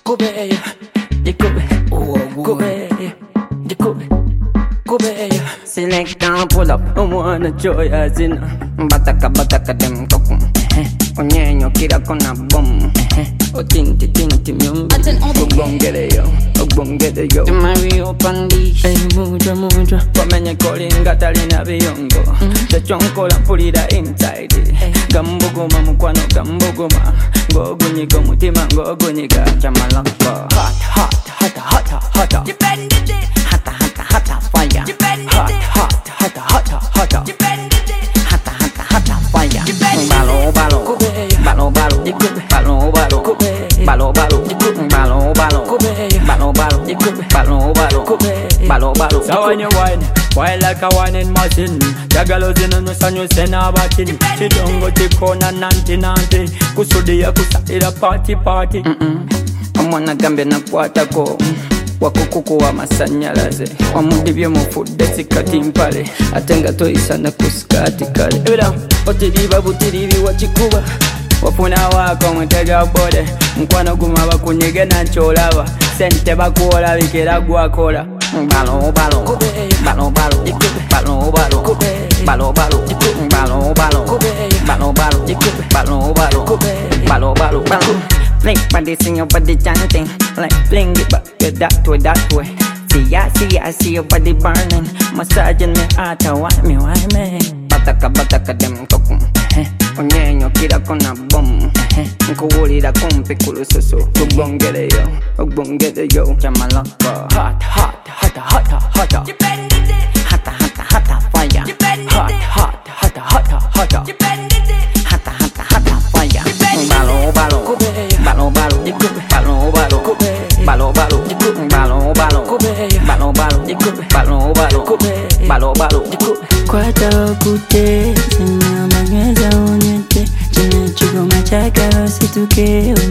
Kobe, the Kobe, Kobe, the Kobe, Kobe. Select and pull up, I wanna joy as in Bataka bataka dem kokum. Onyenyo kira kona bom. O tinti tinti myumbi. Ogbongere yo. Mario Pandi. Muja muja. Wamenye kolinga talina biyongo. Chachonkola pulira inside. Gambuguma mukwano gambuguma. Ngogunyiga mutima ngogunyiga. Chamalaka. Hot. You bend it. Hot fire. You bend it. Hot. You bend it. Hot fire. Balo. So when you whine like a whining machine, Jagalos in the sun you send a batin. She don't go to corner nanti. Kusudia kusahira party. Omwana gambe na kwatako wakukuku wa masanyalaze wamudibye mufudde sikati mpale atenga toyisana kusikati kale ebira otiriba butiribi wakikuba wafuna wako mutega bode nkwano guma bakunyege nancholaba sente bakuola bikera gwakola balo Flick body sing your body chanting like fling it back that way. See your body burning, massaging me out. Why me? Bataka dem kokum. Onyenyo kira kona bom. Nkuwulira kumpi kulususu. Ogbongere yo. Chamalaka. Hot. You bend it. Hot fire. You bend it. Hot. You bend it. Hot fire. Balo. Kwata kute, sema mageza unyete. China chuko machaka, situke